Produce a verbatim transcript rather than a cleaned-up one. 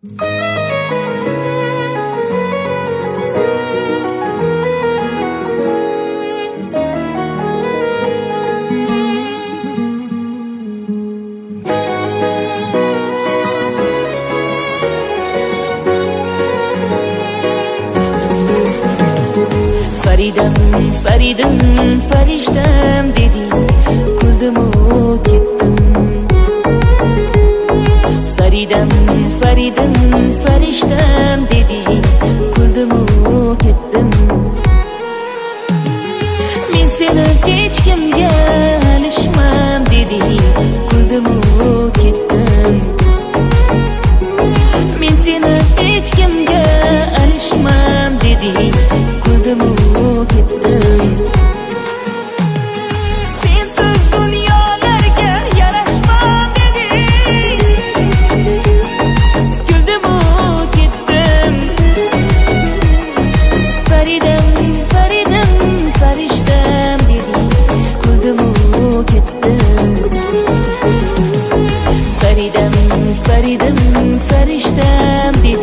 Faridam, Faridim, farishtam deding, kuldimu ketdim. Faridam, Faridim, farishtam deding, kuldimu ketdim. Men seni hech kimga alishmam deding, kuldimu ketdim. Men seni hech kimga alishmam deding, kuldimu ketdim. Sensiz dunyolarga yarashmam deding, kuldimu ketdim. Faridam, Faridim, farishtam deding, kuldimu ketdim. Faridam, Faridim, farishtam deding.